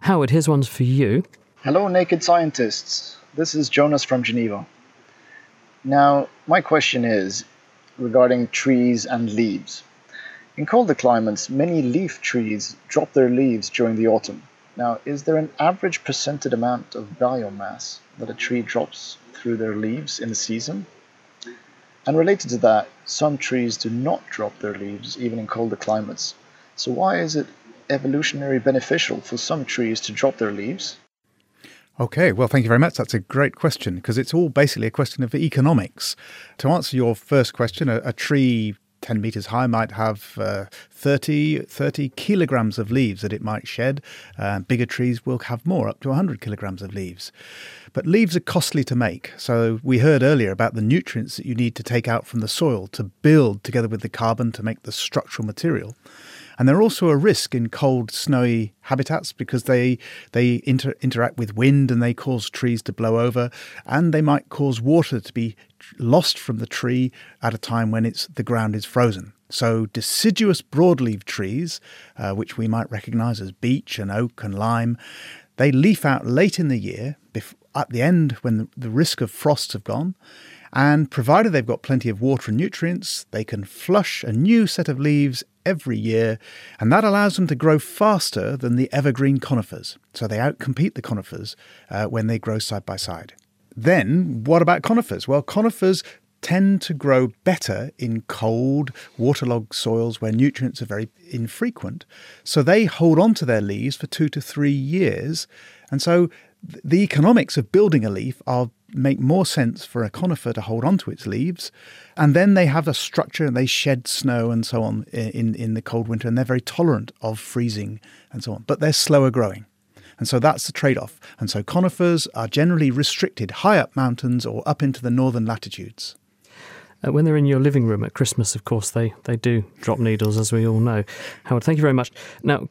Howard, here's one for you. Hello, naked scientists. This is Jonas from Geneva. Now, my question is regarding trees and leaves. In colder climates, many leaf trees drop their leaves during the autumn. Now, is there an average percentage amount of biomass that a tree drops through their leaves in the season? And related to that, some trees do not drop their leaves even in colder climates. So why is it evolutionarily beneficial for some trees to drop their leaves? Okay, well, thank you very much. That's a great question because it's all basically a question of economics. To answer your first question, a tree 10 metres high might have 30 kilograms of leaves that it might shed. Bigger trees will have more, up to 100 kilograms of leaves. But leaves are costly to make. So we heard earlier about the nutrients that you need to take out from the soil to build together with the carbon to make the structural material. And they're also a risk in cold, snowy habitats because they interact with wind and they cause trees to blow over, and they might cause water to be lost from the tree at a time when the ground is frozen. So deciduous broadleaf trees, which we might recognise as beech and oak and lime, they leaf out late in the year, at the end when the risk of frosts have gone. And provided they've got plenty of water and nutrients, they can flush a new set of leaves every year, and that allows them to grow faster than the evergreen conifers. So they outcompete the conifers when they grow side by side. Then, what about conifers? Well, conifers tend to grow better in cold, waterlogged soils where nutrients are very infrequent. So they hold on to their leaves for 2 to 3 years. And so the economics of building a leaf make more sense for a conifer to hold on to its leaves. And then they have a structure and they shed snow and so on in the cold winter. And they're very tolerant of freezing and so on. But they're slower growing. And so that's the trade-off. And so conifers are generally restricted high up mountains or up into the northern latitudes. When they're in your living room at Christmas, of course, they do drop needles, as we all know. Howard, thank you very much. Now,